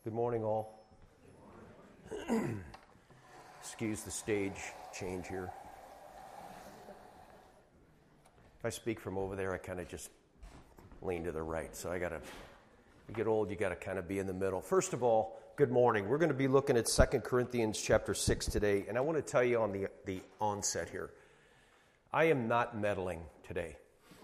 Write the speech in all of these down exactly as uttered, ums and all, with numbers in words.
Good morning, all. Excuse the stage change here. If I speak from over there, I kind of just lean to the right. So I got to, you get old, you got to kind of be in the middle. First of all, good morning. We're going to be looking at Second Corinthians chapter six today. And I want to tell you on the, the onset here, I am not meddling today.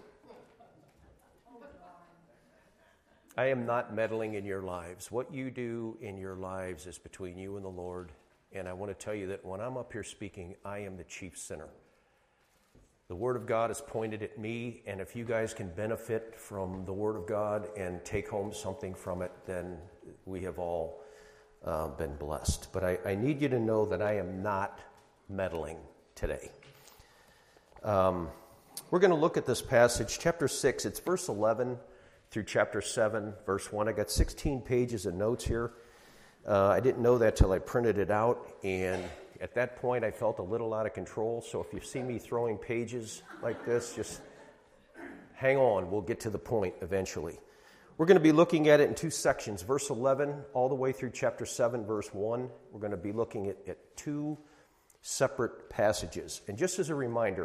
I am not meddling in your lives. What you do in your lives is between you and the Lord. And I want to tell you that when I'm up here speaking, I am the chief sinner. The Word of God is pointed at me, and if you guys can benefit from the Word of God and take home something from it, then we have all uh, been blessed. But I, I need you to know that I am not meddling today. Um, we're going to look at this passage, chapter six. It's verse eleven through chapter seven, verse one. I got sixteen pages of notes here. Uh, I didn't know that till I printed it out, and at that point I felt a little out of control. So if you see me throwing pages like this, just hang on. We'll get to the point eventually. We're going to be looking at it in two sections, verse eleven all the way through chapter seven, verse one. We're going to be looking at, at two separate passages. And just as a reminder,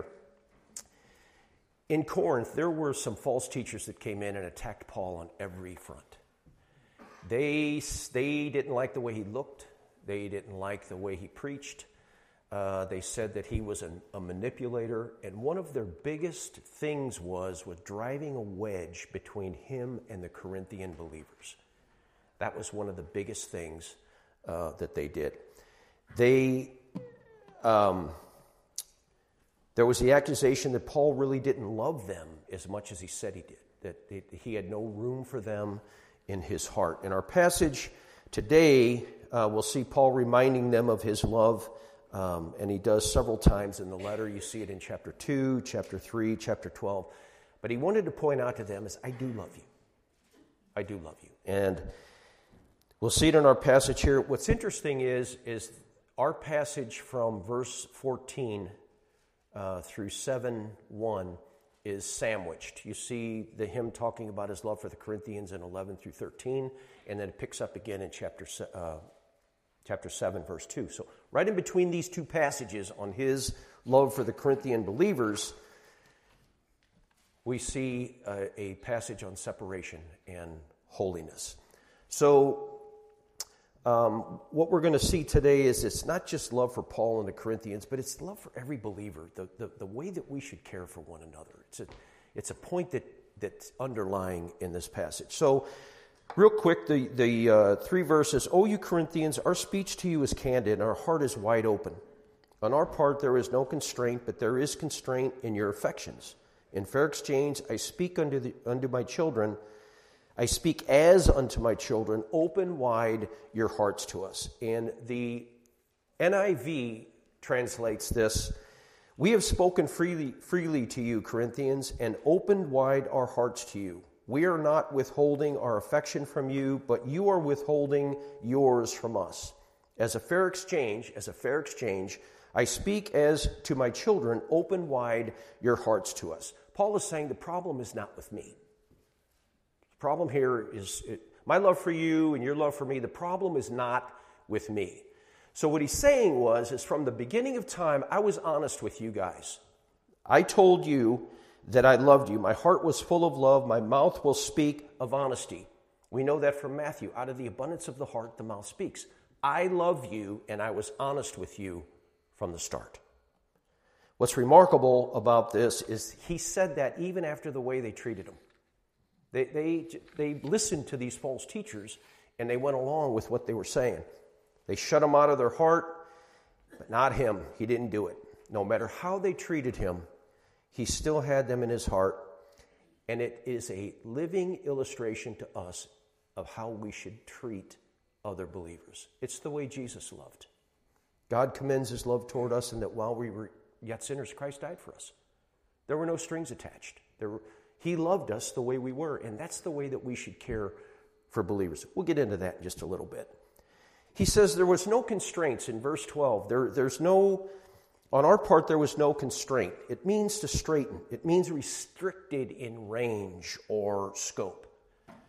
in Corinth, there were some false teachers that came in and attacked Paul on every front. They, they didn't like the way he looked. They didn't like the way he preached. Uh, they said that he was an, a manipulator. And one of their biggest things was, was driving a wedge between him and the Corinthian believers. That was one of the biggest things uh, that they did. They... Um, There was the accusation that Paul really didn't love them as much as he said he did, that he had no room for them in his heart. In our passage today, uh, we'll see Paul reminding them of his love, um, and he does several times in the letter. You see it in chapter two, chapter three, chapter twelve. But he wanted to point out to them is, I do love you. I do love you. And we'll see it in our passage here. What's interesting is, is our passage from verse fourteen Uh, through seven one is sandwiched. You see the hymn talking about his love for the Corinthians in eleven through thirteen, and then it picks up again in chapter uh, chapter seven, verse two. So right in between these two passages on his love for the Corinthian believers, we see a, a passage on separation and holiness. So Um, what we're going to see today is it's not just love for Paul and the Corinthians, but it's love for every believer, the, the, the way that we should care for one another. It's a, it's a point that, that's underlying in this passage. So real quick, the, the uh, three verses. O you Corinthians, our speech to you is candid, and our heart is wide open. On our part there is no constraint, but there is constraint in your affections. In fair exchange, I speak unto, the, unto my children, I speak as unto my children, open wide your hearts to us. And the N I V translates this, we have spoken freely, freely to you, Corinthians, and opened wide our hearts to you. We are not withholding our affection from you, but you are withholding yours from us. As a fair exchange, as a fair exchange, I speak as to my children, open wide your hearts to us. Paul is saying the problem is not with me. The problem here is it, my love for you and your love for me, the problem is not with me. So what he's saying was, is from the beginning of time, I was honest with you guys. I told you that I loved you. My heart was full of love. My mouth will speak of honesty. We know that from Matthew. Out of the abundance of the heart, the mouth speaks. I love you, and I was honest with you from the start. What's remarkable about this is he said that even after the way they treated him. They, they they listened to these false teachers, and they went along with what they were saying. They shut him out of their heart, but not him. He didn't do it. No matter how they treated him, he still had them in his heart, and it is a living illustration to us of how we should treat other believers. It's the way Jesus loved. God commends his love toward us, and that while we were yet sinners, Christ died for us. There were no strings attached. There were He loved us the way we were, and that's the way that we should care for believers. We'll get into that in just a little bit. He says there was no constraints in verse twelve. There, there's no, on our part, there was no constraint. It means to straighten. It means restricted in range or scope.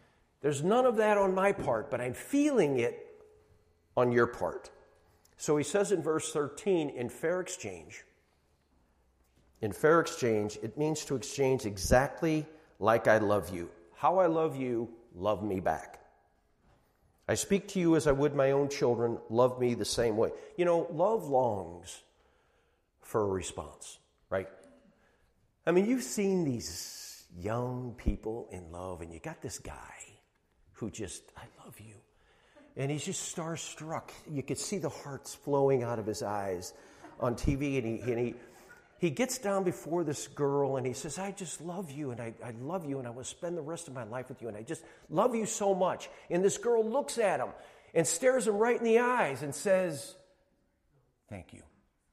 There's none of that on my part, but I'm feeling it on your part. So he says in verse thirteen, in fair exchange, in fair exchange, it means to exchange exactly like I love you. How I love you, love me back. I speak to you as I would my own children, love me the same way. You know, love longs for a response, right? I mean, you've seen these young people in love, and you got this guy who just, I love you. And he's just starstruck. You could see the hearts flowing out of his eyes on T V, and he, and he, he gets down before this girl, and he says, I just love you, and I, I love you, and I will spend the rest of my life with you, and I just love you so much. And this girl looks at him and stares him right in the eyes and says, thank you.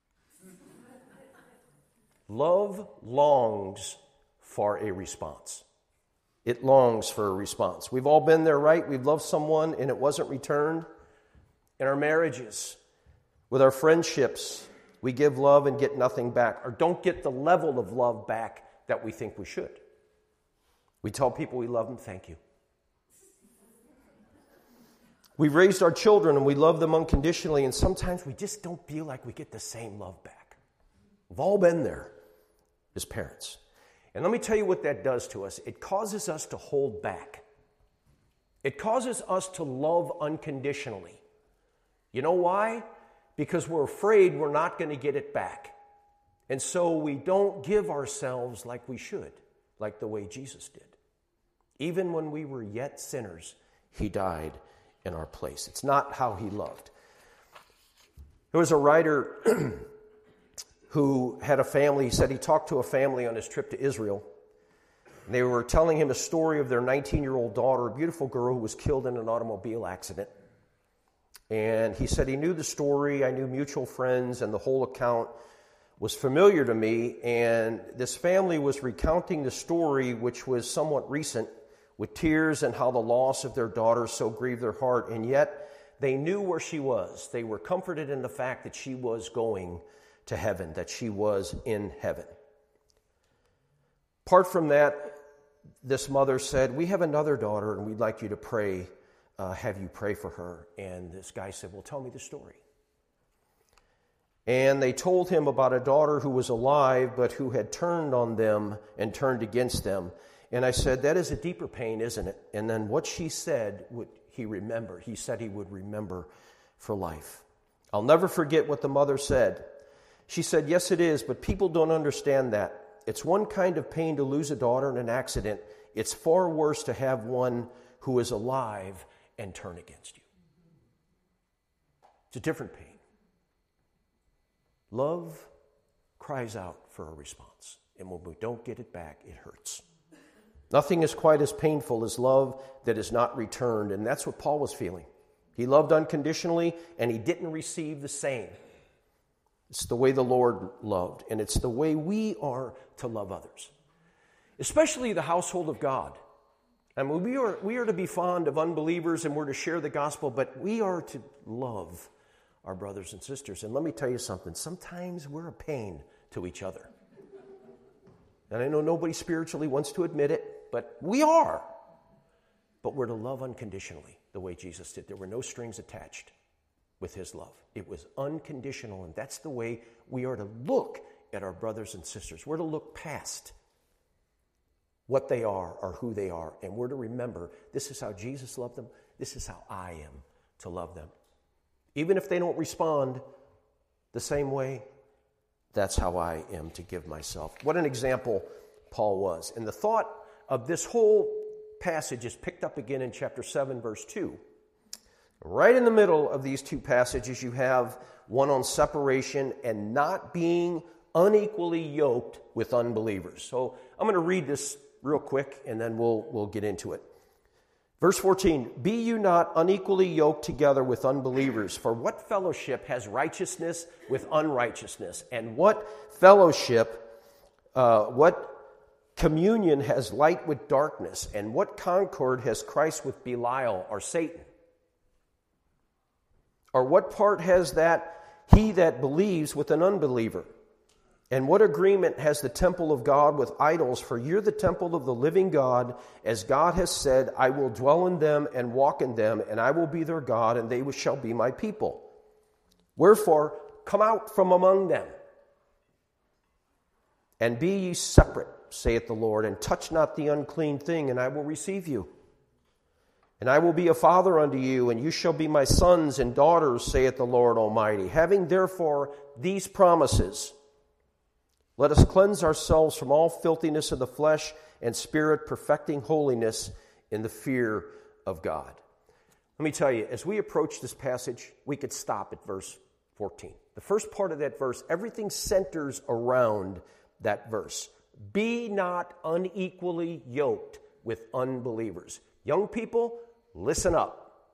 Love longs for a response. It longs for a response. We've all been there, right? We've loved someone and it wasn't returned. In our marriages, with our friendships, we give love and get nothing back, or don't get the level of love back that we think we should. We tell people we love them, thank you. We've raised our children and we love them unconditionally, and sometimes we just don't feel like we get the same love back. We've all been there as parents. And let me tell you what that does to us. It causes us to hold back. It causes us to love unconditionally. You know why? Because we're afraid we're not going to get it back. And so we don't give ourselves like we should, like the way Jesus did. Even when we were yet sinners, he died in our place. It's not how he loved. There was a writer who had a family. He said he talked to a family on his trip to Israel. And they were telling him a story of their nineteen-year-old daughter, a beautiful girl who was killed in an automobile accident. And he said he knew the story, I knew mutual friends, and the whole account was familiar to me. And this family was recounting the story, which was somewhat recent, with tears and how the loss of their daughter so grieved their heart. And yet they knew where she was. They were comforted in the fact that she was going to heaven, that she was in heaven. Apart from that, this mother said, we have another daughter and we'd like you to pray, uh, have you pray for her. And this guy said, well, tell me the story. And they told him about a daughter who was alive, but who had turned on them and turned against them. And I said, that is a deeper pain, isn't it? And then what she said, would he remember? He said he would remember for life. I'll never forget what the mother said. She said, yes, it is, but people don't understand that. It's one kind of pain to lose a daughter in an accident. It's far worse to have one who is alive and turn against you. It's a different pain. Love cries out for a response, and when we don't get it back, it hurts. Nothing is quite as painful as love that is not returned, and that's what Paul was feeling. He loved unconditionally, and he didn't receive the same. It's the way the Lord loved, and it's the way we are to love others, especially the household of God. I mean, we are, we are to be fond of unbelievers, and we're to share the gospel, but we are to love our brothers and sisters. And let me tell you something. Sometimes we're a pain to each other. And I know nobody spiritually wants to admit it, but we are. But we're to love unconditionally, the way Jesus did. There were no strings attached with his love. It was unconditional, and that's the way we are to look at our brothers and sisters. We're to look past what they are or who they are, and we're to remember this is how Jesus loved them. This is how I am to love them. Even if they don't respond the same way, that's how I am to give myself. What an example Paul was. And the thought of this whole passage is picked up again in chapter seven, verse two. Right in the middle of these two passages, you have one on separation and not being unequally yoked with unbelievers. So I'm going to read this real quick, and then we'll we'll get into it. Verse fourteen, be you not unequally yoked together with unbelievers, for what fellowship has righteousness with unrighteousness? And what fellowship, uh, what communion has light with darkness? And what concord has Christ with Belial or Satan? Or what part has that he that believes with an unbeliever? And what agreement has the temple of God with idols? For you're the temple of the living God. As God has said, I will dwell in them and walk in them, and I will be their God, and they shall be my people. Wherefore, come out from among them, and be ye separate, saith the Lord, and touch not the unclean thing, and I will receive you. And I will be a father unto you, and you shall be my sons and daughters, saith the Lord Almighty. Having therefore these promises, let us cleanse ourselves from all filthiness of the flesh and spirit, perfecting holiness in the fear of God. Let me tell you, as we approach this passage, we could stop at verse fourteen. The first part of that verse, everything centers around that verse. Be not unequally yoked with unbelievers. Young people, listen up.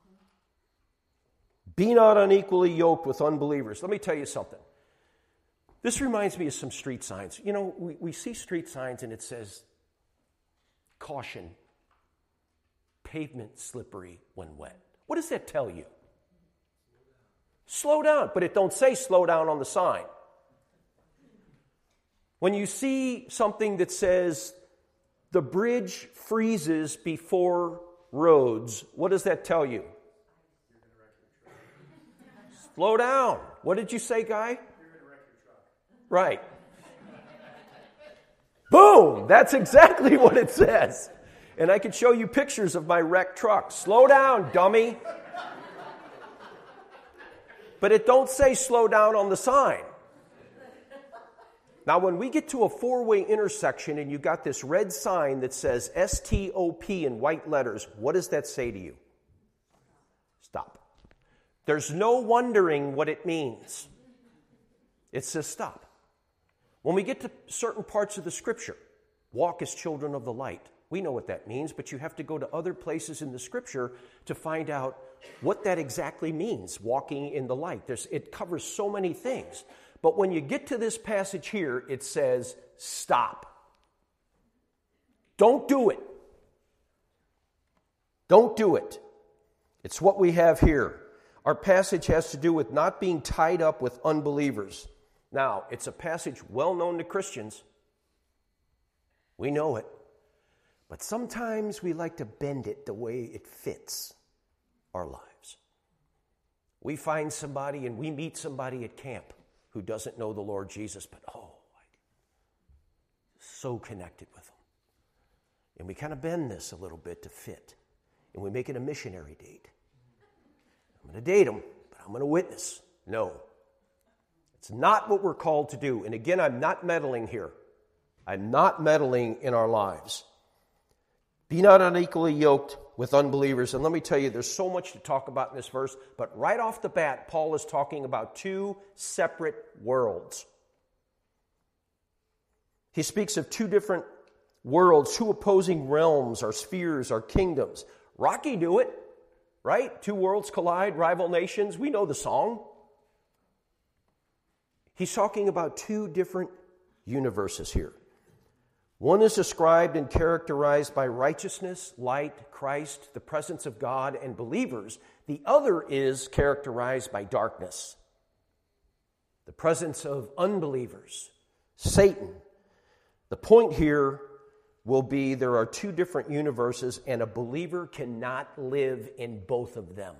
Be not unequally yoked with unbelievers. Let me tell you something. This reminds me of some street signs. You know, we, we see street signs and it says, caution, pavement slippery when wet. What does that tell you? Slow down, but it don't say slow down on the sign. When you see something that says the bridge freezes before roads, what does that tell you? Slow down. What did you say, Guy? Right. Boom! That's exactly what it says. And I could show you pictures of my wrecked truck. Slow down, dummy. But it don't say slow down on the sign. Now, when we get to a four-way intersection and you got this red sign that says S T O P in white letters, what does that say to you? Stop. There's no wondering what it means. It says stop. When we get to certain parts of the Scripture, walk as children of the light. We know what that means, but you have to go to other places in the Scripture to find out what that exactly means, walking in the light. There's, it covers so many things. But when you get to this passage here, it says, stop. Don't do it. Don't do it. It's what we have here. Our passage has to do with not being tied up with unbelievers. Now, it's a passage well known to Christians. We know it. But sometimes we like to bend it the way it fits our lives. We find somebody and we meet somebody at camp who doesn't know the Lord Jesus, but oh, I'm so connected with them. And we kind of bend this a little bit to fit. And we make it a missionary date. I'm going to date them, but I'm going to witness. No. It's not what we're called to do. And again, I'm not meddling here. I'm not meddling in our lives. Be not unequally yoked with unbelievers. And let me tell you, there's so much to talk about in this verse, but right off the bat, Paul is talking about two separate worlds. He speaks of two different worlds, two opposing realms, or spheres, or kingdoms. Rocky knew it, right? Two worlds collide, rival nations. We know the song. He's talking about two different universes here. One is described and characterized by righteousness, light, Christ, the presence of God, and believers. The other is characterized by darkness, the presence of unbelievers, Satan. The point here will be there are two different universes, and a believer cannot live in both of them.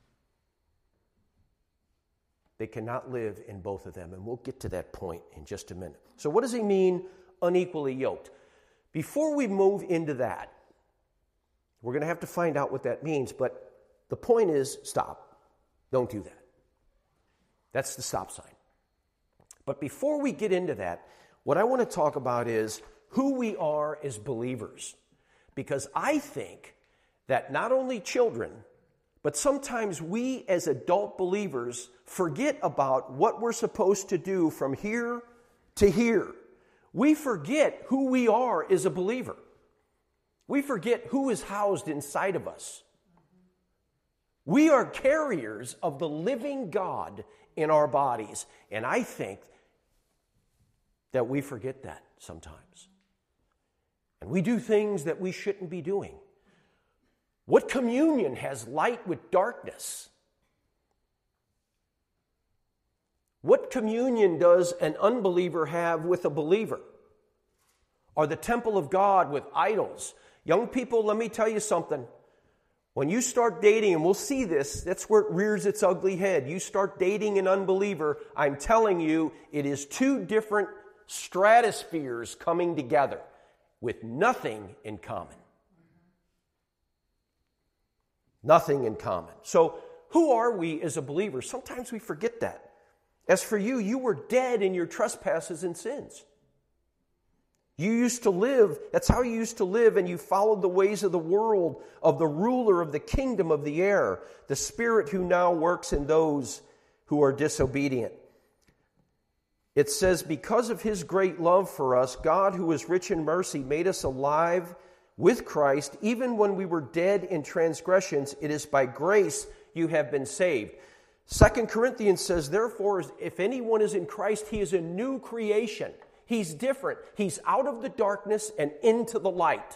They cannot live in both of them, and we'll get to that point in just a minute. So what does he mean, unequally yoked? Before we move into that, we're going to have to find out what that means, but the point is, stop. Don't do that. That's the stop sign. But before we get into that, what I want to talk about is who we are as believers. Because I think that not only children, but sometimes we as adult believers forget about what we're supposed to do from here to here. We forget who we are as a believer. We forget who is housed inside of us. We are carriers of the living God in our bodies. And I think that we forget that sometimes. And we do things that we shouldn't be doing. What communion has light with darkness? What communion does an unbeliever have with a believer? Or the temple of God with idols? Young people, let me tell you something. When you start dating, and we'll see this, that's where it rears its ugly head. You start dating an unbeliever, I'm telling you, it is two different stratospheres coming together with nothing in common. Nothing in common. So, who are we as a believer? Sometimes we forget that. As for you, you were dead in your trespasses and sins. You used to live, that's how you used to live, and you followed the ways of the world, of the ruler of the kingdom of the air, the spirit who now works in those who are disobedient. It says, because of his great love for us, God, who is rich in mercy, made us alive with Christ, even when we were dead in transgressions. It is by grace you have been saved. Second Corinthians says, therefore, if anyone is in Christ, he is a new creation. He's different. He's out of the darkness and into the light.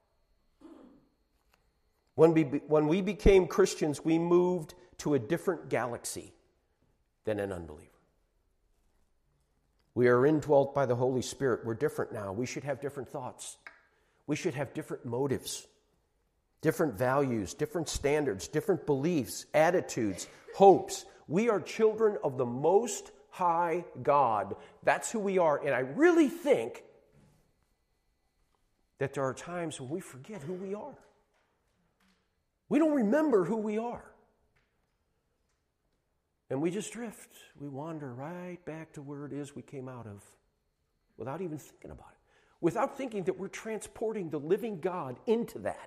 When we, when we became Christians, we moved to a different galaxy than an unbeliever. We are indwelt by the Holy Spirit. We're different now. We should have different thoughts. We should have different motives, different values, different standards, different beliefs, attitudes, hopes. We are children of the Most High God. That's who we are. And I really think that there are times when we forget who we are. We don't remember who we are. And we just drift. We wander right back to where it is we came out of without even thinking about it. Without thinking that we're transporting the living God into that.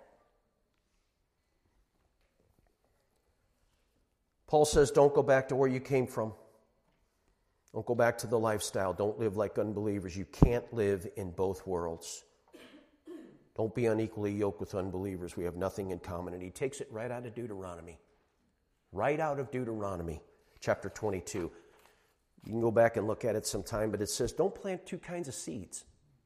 Paul says, don't go back to where you came from. Don't go back to the lifestyle. Don't live like unbelievers. You can't live in both worlds. Don't be unequally yoked with unbelievers. We have nothing in common. And he takes it right out of Deuteronomy. Right out of Deuteronomy, chapter twenty-two. You can go back and look at it sometime, but it says, don't plant two kinds of seeds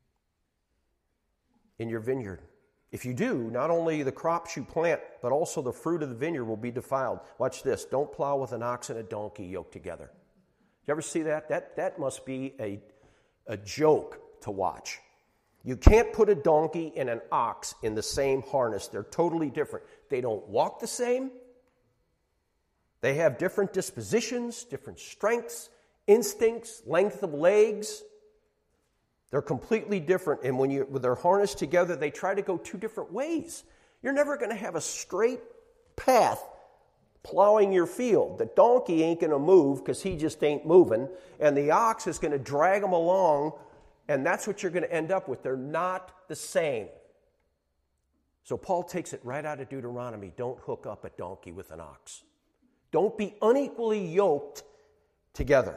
in your vineyard. If you do, not only the crops you plant, but also the fruit of the vineyard will be defiled. Watch this. Don't plow with an ox and a donkey yoked together. You ever see that? That, that must be a, a joke to watch. You can't put a donkey and an ox in the same harness. They're totally different. They don't walk the same. They have different dispositions, different strengths, instincts, length of legs. They're completely different, and when you when they're harnessed together, they try to go two different ways. You're never going to have a straight path plowing your field. The donkey ain't going to move because he just ain't moving, and the ox is going to drag them along, and that's what you're going to end up with. They're not the same. So Paul takes it right out of Deuteronomy. Don't hook up a donkey with an ox. Don't be unequally yoked together.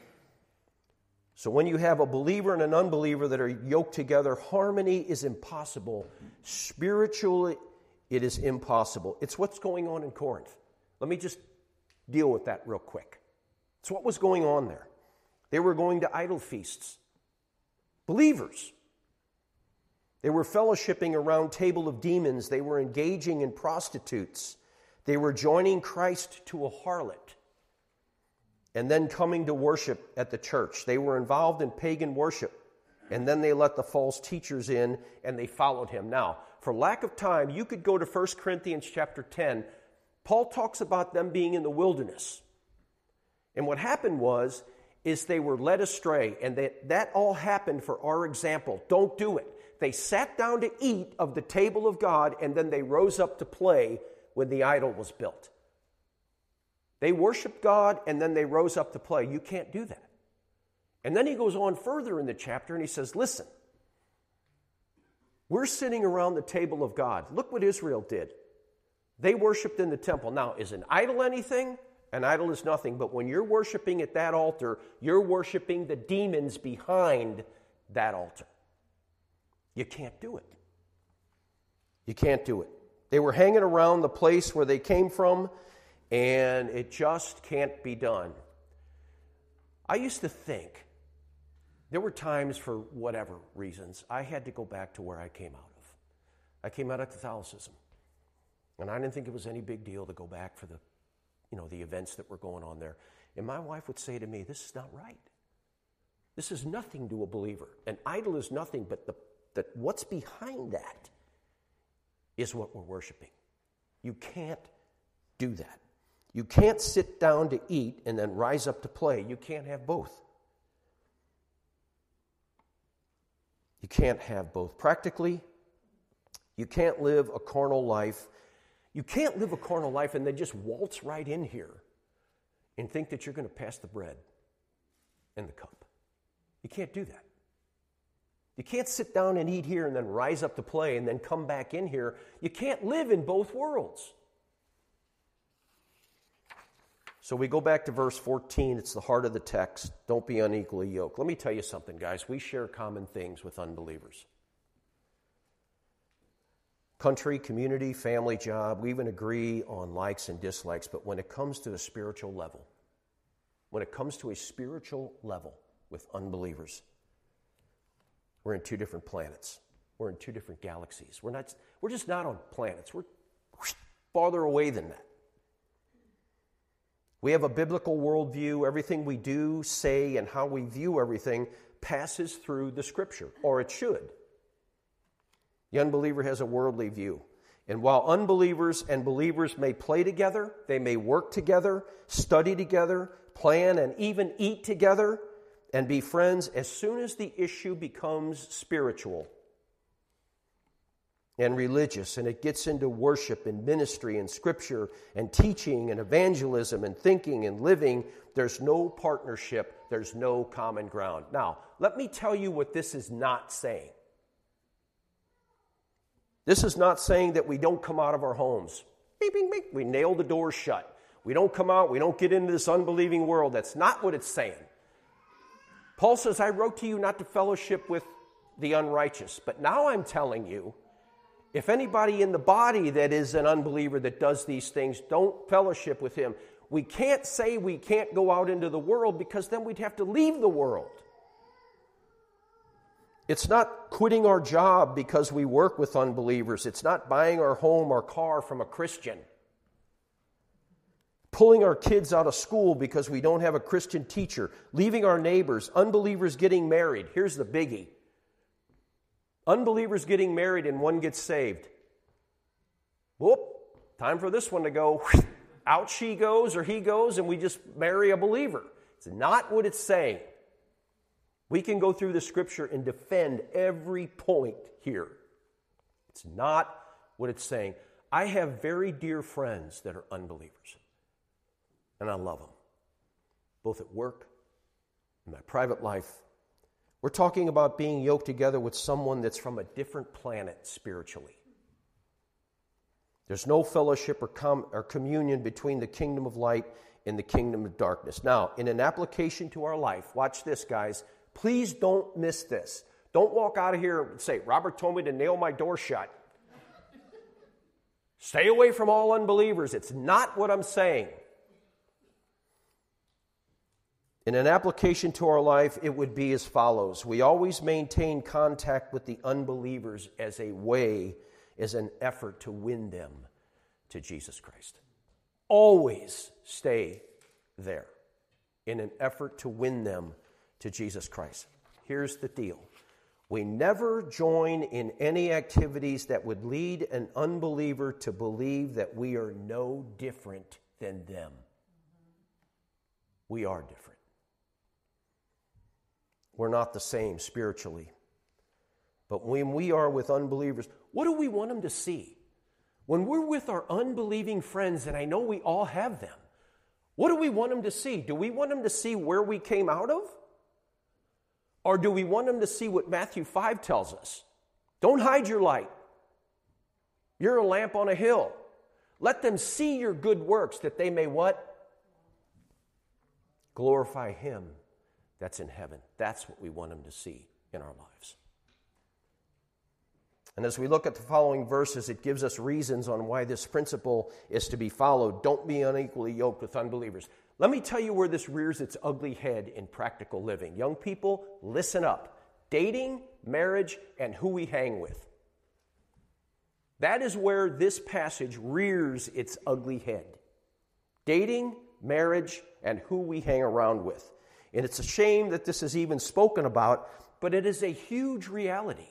So when you have a believer and an unbeliever that are yoked together, harmony is impossible. Spiritually, it is impossible. It's what's going on in Corinth. Let me just deal with that real quick. It's what was going on there. They were going to idol feasts. Believers. They were fellowshipping around table of demons. They were engaging in prostitutes. They were joining Christ to a harlot and then coming to worship at the church. They were involved in pagan worship, and then they let the false teachers in, and they followed him. Now, for lack of time, you could go to First Corinthians chapter ten. Paul talks about them being in the wilderness. And what happened was, is they were led astray, and that, that all happened for our example. Don't do it. They sat down to eat of the table of God, and then they rose up to play when the idol was built. They worshiped God, and then they rose up to play. You can't do that. And then he goes on further in the chapter, and he says, listen, we're sitting around the table of God. Look what Israel did. They worshiped in the temple. Now, is an idol anything? An idol is nothing. But when you're worshiping at that altar, you're worshiping the demons behind that altar. You can't do it. You can't do it. They were hanging around the place where they came from, and it just can't be done. I used to think, there were times for whatever reasons, I had to go back to where I came out of. I came out of Catholicism. And I didn't think it was any big deal to go back for the, you know, the events that were going on there. And my wife would say to me, this is not right. This is nothing to a believer. An idol is nothing, but the, the, what's behind that is what we're worshiping. You can't do that. You can't sit down to eat and then rise up to play. You can't have both. You can't have both. Practically, you can't live a carnal life. You can't live a carnal life and then just waltz right in here and think that you're going to pass the bread and the cup. You can't do that. You can't sit down and eat here and then rise up to play and then come back in here. You can't live in both worlds. So we go back to verse fourteen. It's the heart of the text. Don't be unequally yoked. Let me tell you something, guys. We share common things with unbelievers. Country, community, family, job, we even agree on likes and dislikes, but when it comes to the spiritual level, when it comes to a spiritual level with unbelievers, we're in two different planets. We're in two different galaxies. We're not, we're just not on planets. We're farther away than that. We have a biblical worldview. Everything we do, say, and how we view everything passes through the Scripture, or it should. The unbeliever has a worldly view. And while unbelievers and believers may play together, they may work together, study together, plan, and even eat together, and be friends, as soon as the issue becomes spiritual and religious, and it gets into worship and ministry and scripture and teaching and evangelism and thinking and living, there's no partnership, there's no common ground. Now, let me tell you what this is not saying. This is not saying that we don't come out of our homes. Beep, beep, beep. We nail the doors shut. We don't come out. We don't get into this unbelieving world. That's not what it's saying. Paul says, I wrote to you not to fellowship with the unrighteous. But now I'm telling you, if anybody in the body that is an unbeliever that does these things, don't fellowship with him. We can't say we can't go out into the world because then we'd have to leave the world. It's not quitting our job because we work with unbelievers. It's not buying our home or car from a Christian. Pulling our kids out of school because we don't have a Christian teacher. Leaving our neighbors. Unbelievers getting married. Here's the biggie. Unbelievers getting married and one gets saved. Whoop, time for this one to go. Out she goes or he goes and we just marry a believer. It's not what it's saying. We can go through the scripture and defend every point here. It's not what it's saying. I have very dear friends that are unbelievers. And I love them. Both at work, in my private life. We're talking about being yoked together with someone that's from a different planet spiritually. There's no fellowship or, com- or communion between the kingdom of light and the kingdom of darkness. Now, in an application to our life, watch this, guys. Please don't miss this. Don't walk out of here and say, Robert told me to nail my door shut. Stay away from all unbelievers. It's not what I'm saying. In an application to our life, it would be as follows. We always maintain contact with the unbelievers as a way, as an effort to win them to Jesus Christ. Always stay there in an effort to win them to Jesus Christ. Here's the deal. We never join in any activities that would lead an unbeliever to believe that we are no different than them. We are different. We're not the same spiritually. But when we are with unbelievers, what do we want them to see? When we're with our unbelieving friends, and I know we all have them, what do we want them to see? Do we want them to see where we came out of? Or do we want them to see what Matthew five tells us? Don't hide your light. You're a lamp on a hill. Let them see your good works that they may what? Glorify Him that's in heaven. That's what we want them to see in our lives. And as we look at the following verses, it gives us reasons on why this principle is to be followed. Don't be unequally yoked with unbelievers. Let me tell you where this rears its ugly head in practical living. Young people, listen up. Dating, marriage, and who we hang with. That is where this passage rears its ugly head. Dating, marriage, and who we hang around with. And it's a shame that this is even spoken about, but it is a huge reality.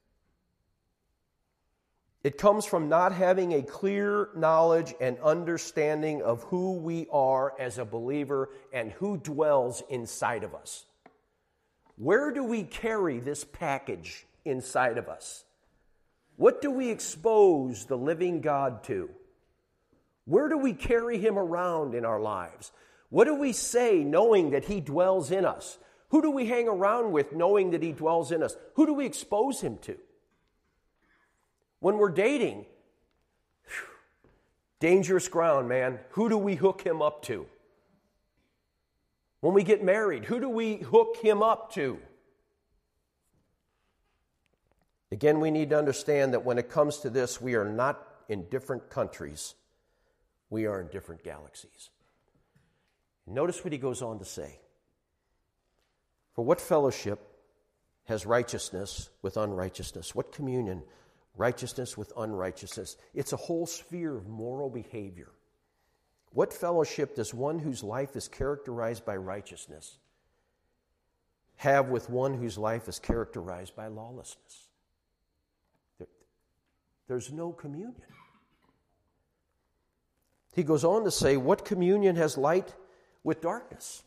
It comes from not having a clear knowledge and understanding of who we are as a believer and who dwells inside of us. Where do we carry this package inside of us? What do we expose the living God to? Where do we carry him around in our lives? What do we say knowing that he dwells in us? Who do we hang around with knowing that he dwells in us? Who do we expose him to? When we're dating, whew, dangerous ground, man. Who do we hook him up to? When we get married, who do we hook him up to? Again, we need to understand that when it comes to this, we are not in different countries. We are in different galaxies. Notice what he goes on to say. For what fellowship has righteousness with unrighteousness? What communion? Righteousness with unrighteousness. It's a whole sphere of moral behavior. What fellowship does one whose life is characterized by righteousness have with one whose life is characterized by lawlessness? There, there's no communion. He goes on to say, what communion has light with darkness?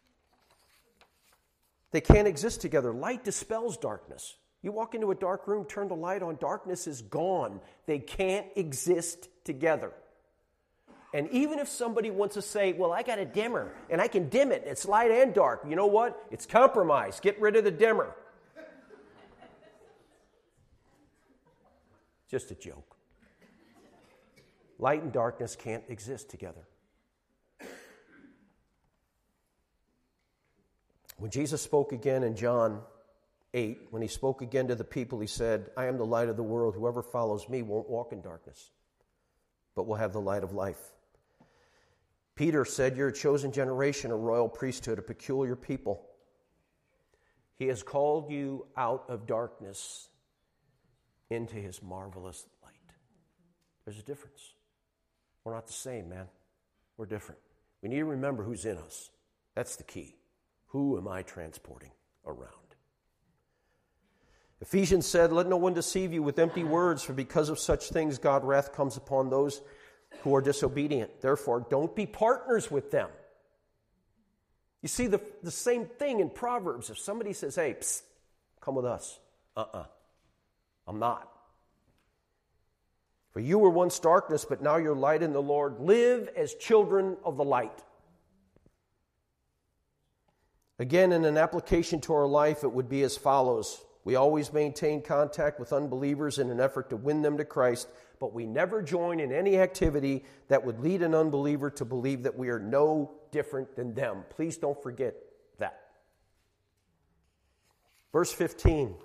They can't exist together. Light dispels darkness. You walk into a dark room, turn the light on, darkness is gone. They can't exist together. And even if somebody wants to say, well, I got a dimmer, and I can dim it, it's light and dark. You know what? It's compromise. Get rid of the dimmer. Just a joke. Light and darkness can't exist together. When Jesus spoke again in John eight, when he spoke again to the people, he said, I am the light of the world. Whoever follows me won't walk in darkness, but will have the light of life. Peter said, you're a chosen generation, a royal priesthood, a peculiar people. He has called you out of darkness into his marvelous light. There's a difference. We're not the same, man. We're different. We need to remember who's in us. That's the key. Who am I transporting around? Ephesians said, let no one deceive you with empty words, for because of such things God's wrath comes upon those who are disobedient. Therefore, don't be partners with them. You see the, the same thing in Proverbs. If somebody says, hey, psst, come with us. Uh-uh. I'm not. For you were once darkness, but now you're light in the Lord. Live as children of the light. Again, in an application to our life, it would be as follows. We always maintain contact with unbelievers in an effort to win them to Christ, but we never join in any activity that would lead an unbeliever to believe that we are no different than them. Please don't forget that. Verse fifteen.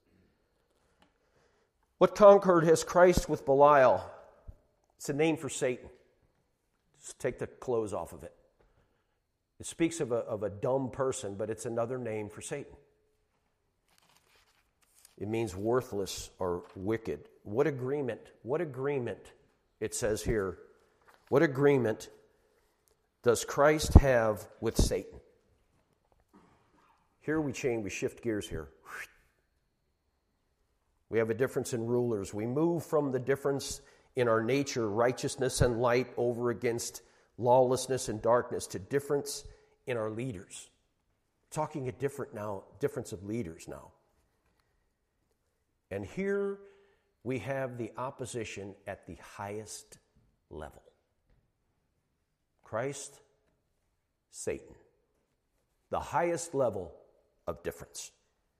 What concord has Christ with Belial? It's a name for Satan. Just take the clothes off of it. It speaks of a, of a dumb person, but it's another name for Satan. It means worthless or wicked. What agreement, what agreement, it says here, what agreement does Christ have with Satan? Here we change, we shift gears here. We have a difference in rulers. We move from the difference in our nature, righteousness and light, over against lawlessness and darkness, to difference in our leaders. Talking a different now, difference of leaders now. And here we have the opposition at the highest level. Christ, Satan. The highest level of difference.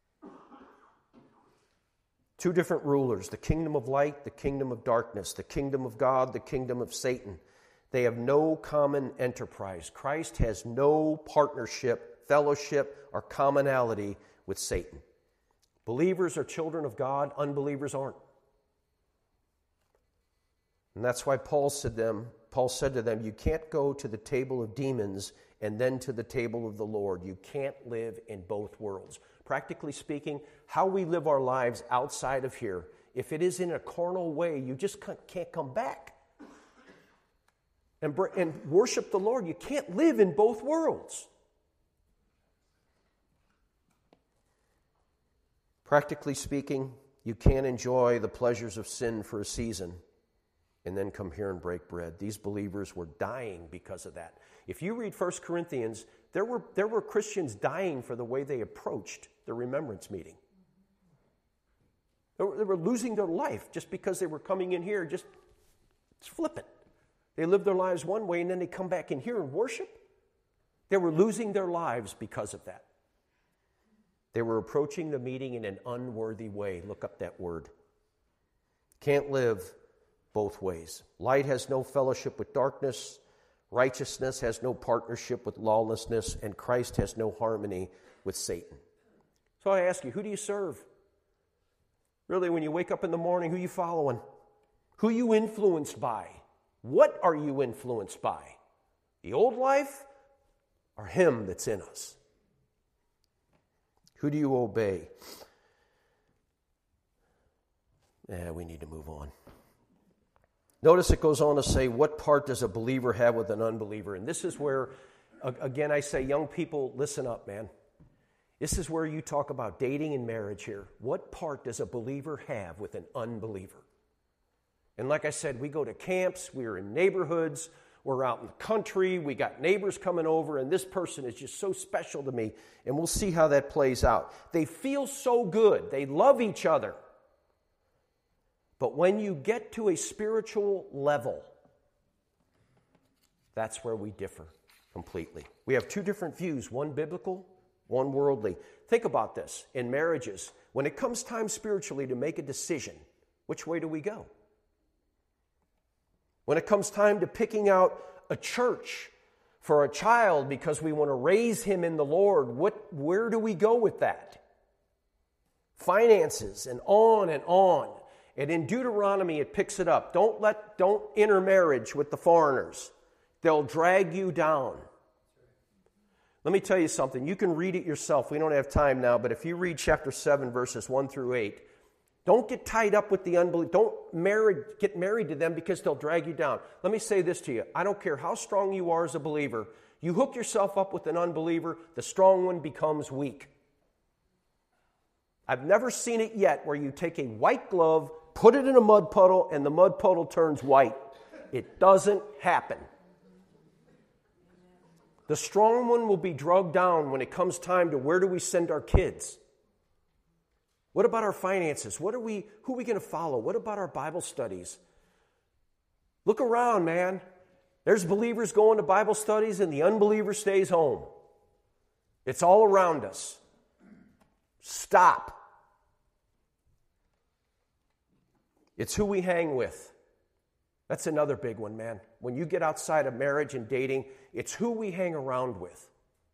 Two different rulers, the kingdom of light, the kingdom of darkness, the kingdom of God, the kingdom of Satan. They have no common enterprise. Christ has no partnership, fellowship, or commonality with Satan. Believers are children of God, unbelievers aren't. And that's why Paul said them, Paul said to them, you can't go to the table of demons and then to the table of the Lord. You can't live in both worlds. Practically speaking, how we live our lives outside of here, if it is in a carnal way, you just can't come back. and, and worship the Lord. You can't live in both worlds. Practically speaking, you can't enjoy the pleasures of sin for a season and then come here and break bread. These believers were dying because of that. If you read First Corinthians, there were, there were Christians dying for the way they approached the remembrance meeting. They were, they were losing their life just because they were coming in here just, just flippant. They lived their lives one way and then they come back in here and worship. They were losing their lives because of that. They were approaching the meeting in an unworthy way. Look up that word. Can't live both ways. Light has no fellowship with darkness. Righteousness has no partnership with lawlessness. And Christ has no harmony with Satan. So I ask you, who do you serve? Really, when you wake up in the morning, who are you following? Who are you influenced by? What are you influenced by? The old life or him that's in us? Who do you obey? Yeah, we need to move on. Notice it goes on to say, what part does a believer have with an unbeliever? And this is where, again, I say, young people, listen up, man. This is where you talk about dating and marriage here. What part does a believer have with an unbeliever? And like I said, we go to camps, we're in neighborhoods, we're out in the country, we got neighbors coming over, and this person is just so special to me, and we'll see how that plays out. They feel so good. They love each other. But when you get to a spiritual level, that's where we differ completely. We have two different views, one biblical, one worldly. Think about this. In marriages, when it comes time spiritually to make a decision, which way do we go? When it comes time to picking out a church for a child because we want to raise him in the Lord, what, where do we go with that? Finances and on and on. And in Deuteronomy, it picks it up. Don't let, don't intermarriage with the foreigners. They'll drag you down. Let me tell you something. You can read it yourself. We don't have time now, but if you read chapter seven, verses one through eight, don't get tied up with the unbelief. Don't marry, get married to them because they'll drag you down. Let me say this to you. I don't care how strong you are as a believer. You hook yourself up with an unbeliever, the strong one becomes weak. I've never seen it yet where you take a white glove, put it in a mud puddle, and the mud puddle turns white. It doesn't happen. The strong one will be drugged down when it comes time to where do we send our kids? What about our finances? What are we, who are we going to follow? What about our Bible studies? Look around, man. There's believers going to Bible studies and the unbeliever stays home. It's all around us. Stop. It's who we hang with. That's another big one, man. When you get outside of marriage and dating, it's who we hang around with.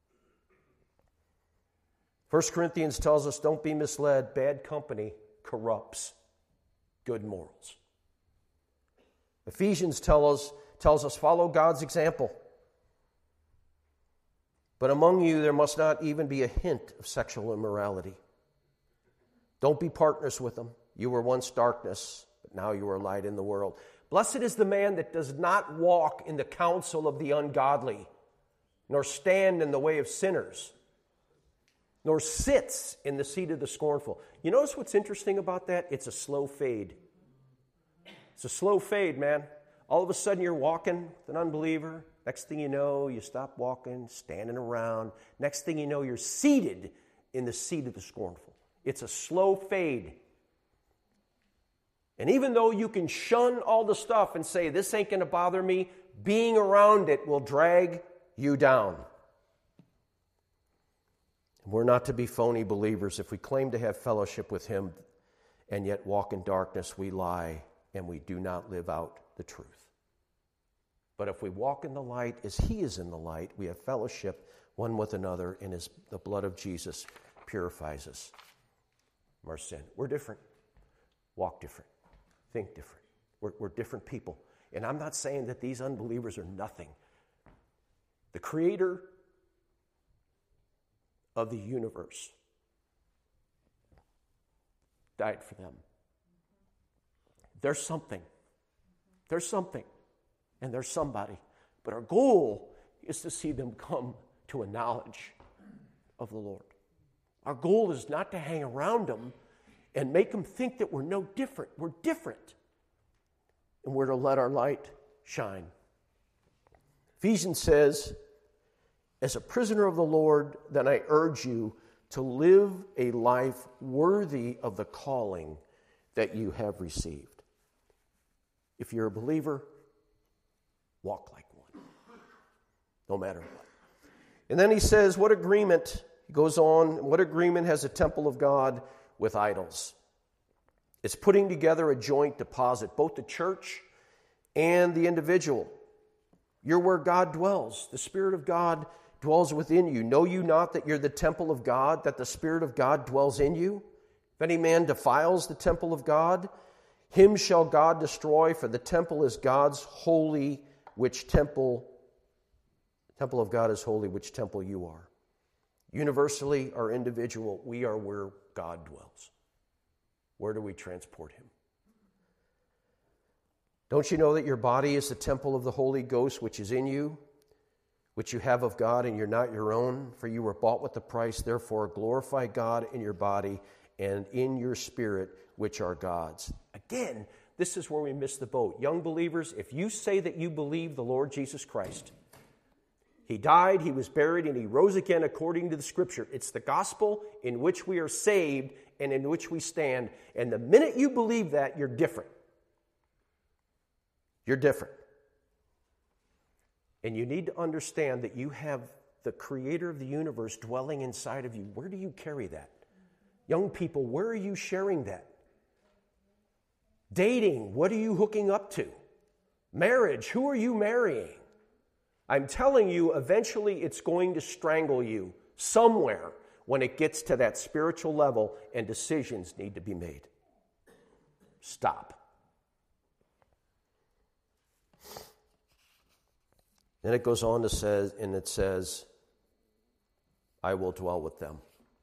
First Corinthians tells us, don't be misled. Bad company corrupts good morals. Ephesians tell us, tells us, follow God's example. But among you there must not even be a hint of sexual immorality. Don't be partners with them. You were once darkness, but now you are light in the world. Blessed is the man that does not walk in the counsel of the ungodly, nor stand in the way of sinners, nor sits in the seat of the scornful. You notice what's interesting about that? It's a slow fade. It's a slow fade, man. All of a sudden you're walking with an unbeliever. Next thing you know, you stop walking, standing around. Next thing you know, you're seated in the seat of the scornful. It's a slow fade. And even though you can shun all the stuff and say, this ain't going to bother me, being around it will drag you down. We're not to be phony believers. If we claim to have fellowship with him and yet walk in darkness, we lie and we do not live out the truth. But if we walk in the light as he is in the light, we have fellowship one with another, and his, the blood of Jesus purifies us from our sin. We're different. Walk different. Think different. We're, we're different people. And I'm not saying that these unbelievers are nothing. The Creator of the universe died for them. There's something. There's something. And there's somebody. But our goal is to see them come to a knowledge of the Lord. Our goal is not to hang around them and make them think that we're no different. We're different. And we're to let our light shine. Ephesians says, as a prisoner of the Lord, then I urge you to live a life worthy of the calling that you have received. If you're a believer, walk like one, no matter what. And then he says, what agreement, he goes on, what agreement has the temple of God with idols? It's putting together a joint deposit, both the church and the individual. You're where God dwells. The Spirit of God dwells within you. Know you not that you're the temple of God, that the Spirit of God dwells in you? If any man defiles the temple of God, him shall God destroy, for the temple is God's holy, which temple, temple of God is holy, which temple you are. Universally or individual, we are where God dwells. Where do we transport him? Don't you know that your body is the temple of the Holy Ghost, which is in you, which you have of God, and you're not your own? For you were bought with a price. Therefore, glorify God in your body and in your spirit, which are God's. Again, this is where we miss the boat. Young believers, if you say that you believe the Lord Jesus Christ, he died, he was buried, and he rose again according to the Scripture. It's the gospel in which we are saved and in which we stand. And the minute you believe that, you're different. You're different. And you need to understand that you have the creator of the universe dwelling inside of you. Where do you carry that? Young people, where are you sharing that? Dating, what are you hooking up to? Marriage, who are you marrying? I'm telling you, eventually it's going to strangle you somewhere when it gets to that spiritual level and decisions need to be made. Stop. Then it goes on to say, and it says, I will dwell with them.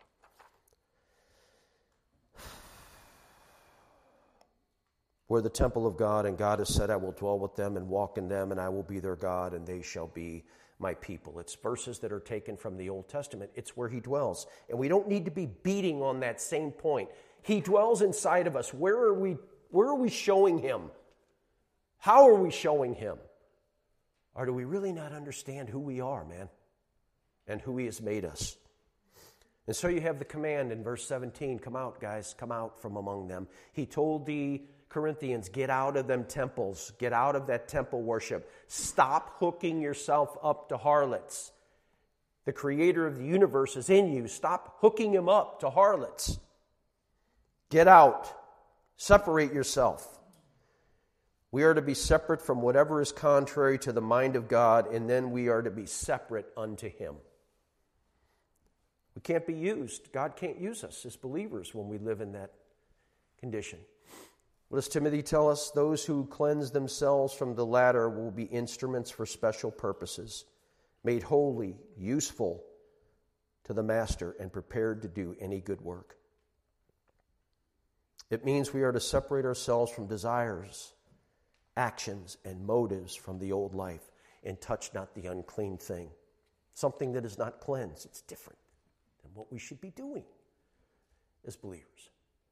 We're the temple of God, and God has said, I will dwell with them and walk in them, and I will be their God, and they shall be my people. It's verses that are taken from the Old Testament. It's where he dwells. And we don't need to be beating on that same point. He dwells inside of us. Where are we, where are we showing him? How are we showing him? Or do we really not understand who we are, man? And who he has made us? And so you have the command in verse seventeen, come out, guys, come out from among them. He told the Corinthians, get out of them temples. Get out of that temple worship. Stop hooking yourself up to harlots. The creator of the universe is in you. Stop hooking him up to harlots. Get out. Separate yourself. We are to be separate from whatever is contrary to the mind of God, and then we are to be separate unto him. We can't be used. God can't use us as believers when we live in that condition. What does Timothy tell us? Those who cleanse themselves from the latter will be instruments for special purposes, made holy, useful to the master, and prepared to do any good work. It means we are to separate ourselves from desires, actions, and motives from the old life, and touch not the unclean thing. Something that is not cleansed. It's different than what we should be doing as believers.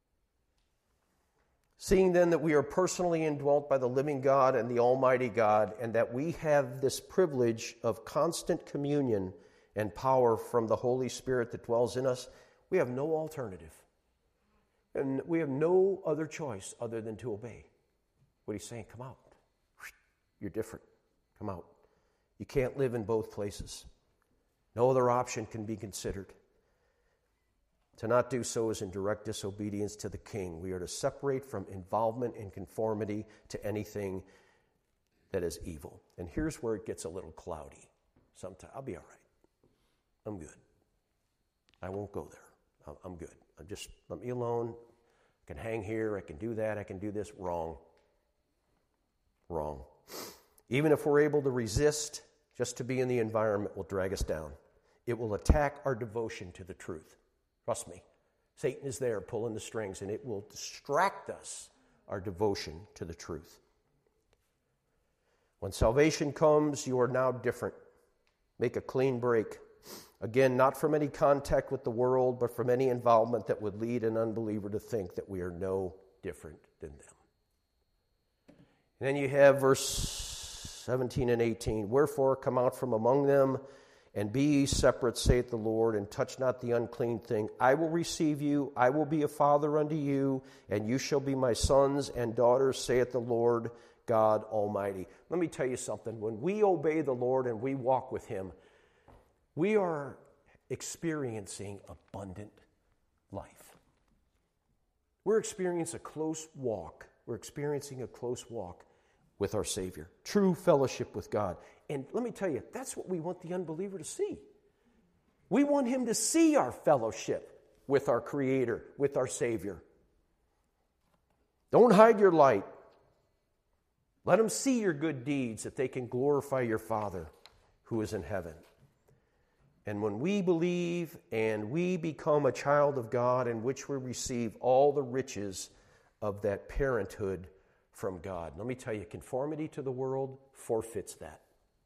Seeing then that we are personally indwelt by the living God and the Almighty God, and that we have this privilege of constant communion and power from the Holy Spirit that dwells in us, we have no alternative. And we have no other choice other than to obey. What he's saying, come out. You're different. Come out. You can't live in both places. No other option can be considered. To not do so is in direct disobedience to the King. We are to separate from involvement and conformity to anything that is evil. And here's where it gets a little cloudy. Sometimes I'll be all right. I'm good. I won't go there. I'm good. I'm just, let me alone. I can hang here. I can do that. I can do this. Wrong. Wrong. Even if we're able to resist, just to be in the environment will drag us down. It will attack our devotion to the truth. Trust me. Satan is there pulling the strings, and it will distract us, our devotion to the truth. When salvation comes, you are now different. Make a clean break. Again, not from any contact with the world, but from any involvement that would lead an unbeliever to think that we are no different than them. And then you have verse seventeen and eighteen. Wherefore come out from among them, and be ye separate, saith the Lord, and touch not the unclean thing. I will receive you, I will be a father unto you, and you shall be my sons and daughters, saith the Lord God Almighty. Let me tell you something. When we obey the Lord and we walk with Him, we are experiencing abundant life. We're experiencing a close walk. We're experiencing a close walk with our Savior. True fellowship with God. And let me tell you, that's what we want the unbeliever to see. We want him to see our fellowship with our Creator, with our Savior. Don't hide your light. Let them see your good deeds that they can glorify your Father who is in heaven. And when we believe and we become a child of God in which we receive all the riches of that parenthood from God. Let me tell you, conformity to the world forfeits that.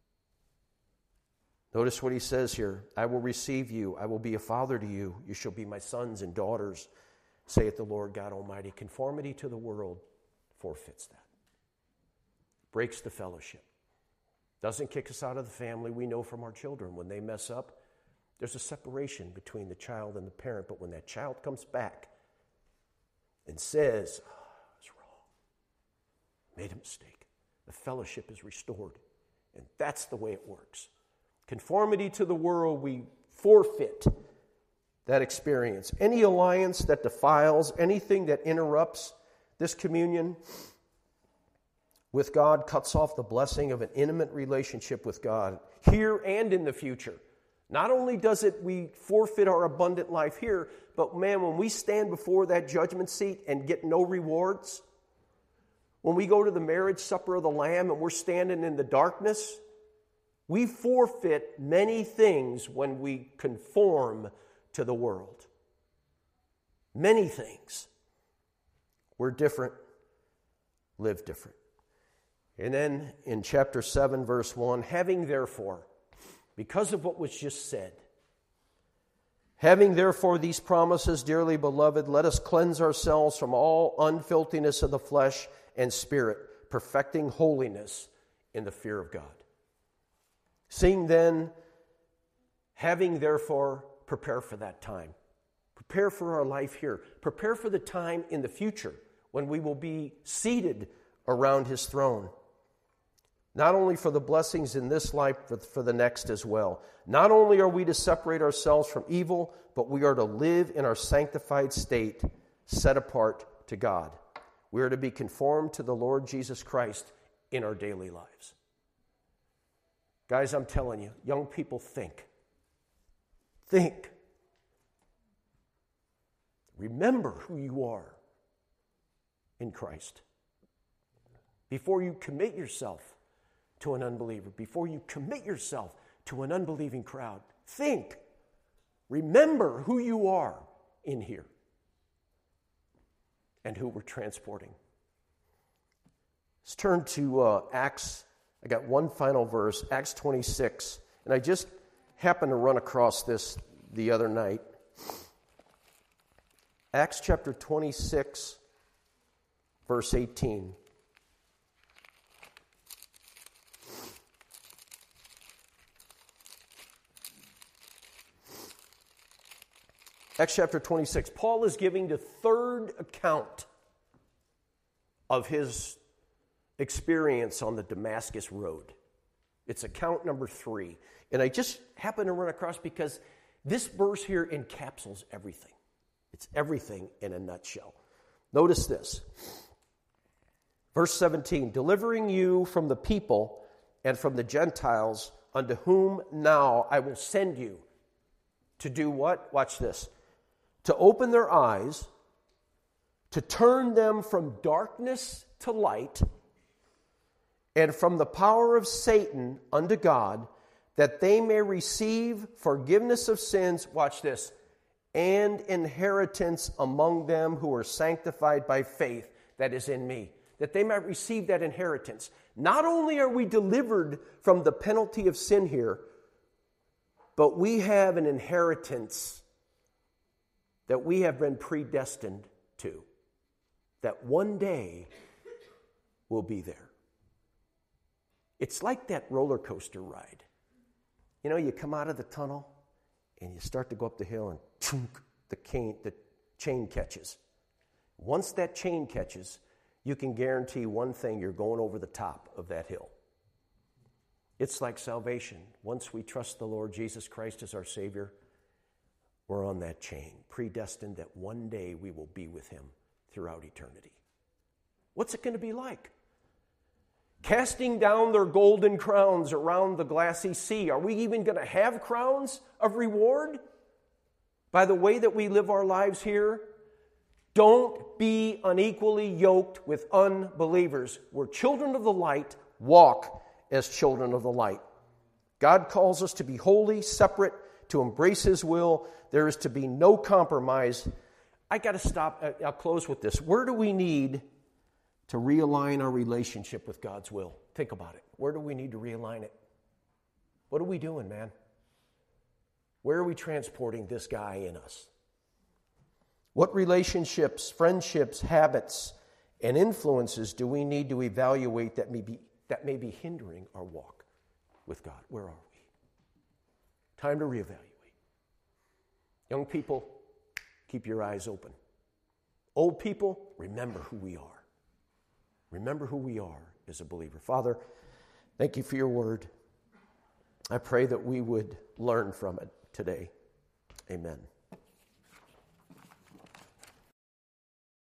Notice what he says here. I will receive you. I will be a father to you. You shall be my sons and daughters, saith the Lord God Almighty. Conformity to the world forfeits that. Breaks the fellowship. Doesn't kick us out of the family. We know from our children when they mess up, there's a separation between the child and the parent. But when that child comes back and says, oh, I was wrong, made a mistake, the fellowship is restored. And that's the way it works. Conformity to the world, we forfeit that experience. Any alliance that defiles, anything that interrupts this communion with God cuts off the blessing of an intimate relationship with God here and in the future. Not only does it we forfeit our abundant life here, but man, when we stand before that judgment seat and get no rewards, when we go to the marriage supper of the Lamb and we're standing in the darkness, we forfeit many things when we conform to the world. Many things. We're different, live different. And then in chapter seven, verse one, having therefore, because of what was just said, having therefore these promises, dearly beloved, let us cleanse ourselves from all unfilthiness of the flesh and spirit, perfecting holiness in the fear of God. Seeing then, having therefore, prepare for that time. Prepare for our life here. Prepare for the time in the future when we will be seated around His throne. Not only for the blessings in this life, but for the next as well. Not only are we to separate ourselves from evil, but we are to live in our sanctified state, set apart to God. We are to be conformed to the Lord Jesus Christ in our daily lives. Guys, I'm telling you, young people, think. Think. Remember who you are in Christ. Before you commit yourself to an unbeliever, before you commit yourself to an unbelieving crowd, think. Remember who you are in here and who we're transporting. Let's turn to uh, Acts. I got one final verse, Acts twenty-six. And I just happened to run across this the other night. Acts chapter twenty-six, verse eighteen. Acts chapter twenty-six. Paul is giving the third account of his experience on the Damascus Road. It's account number three. And I just happened to run across because this verse here encapsulates everything. It's everything in a nutshell. Notice this. Verse seventeen, delivering you from the people and from the Gentiles, unto whom now I will send you. To do what? Watch this. To open their eyes, to turn them from darkness to light, and from the power of Satan unto God, that they may receive forgiveness of sins, watch this, and inheritance among them who are sanctified by faith that is in me. that they might receive that inheritance. Not only are we delivered from the penalty of sin here, but we have an inheritance that we have been predestined to, that one day will be there. It's like that roller coaster ride. You know, you come out of the tunnel and you start to go up the hill and chunk, the chain, the chain catches. Once that chain catches, you can guarantee one thing: you're going over the top of that hill. It's like salvation. Once we trust the Lord Jesus Christ as our Savior, we're on that chain, predestined that one day we will be with Him throughout eternity. What's it going to be like? Casting down their golden crowns around the glassy sea. Are we even going to have crowns of reward by the way that we live our lives here? Don't be unequally yoked with unbelievers. We're children of the light. Walk as children of the light. God calls us to be holy, separate, to embrace His will. There is to be no compromise. I got to stop. I'll close with this. Where do we need to realign our relationship with God's will? Think about it. Where do we need to realign it? What are we doing, man? Where are we transporting this guy in us? What relationships, friendships, habits, and influences do we need to evaluate that may be, that may be hindering our walk with God? Where are we? Time to reevaluate. Young people, keep your eyes open. Old people, remember who we are. Remember who we are as a believer. Father, thank you for your word. I pray that we would learn from it today. Amen.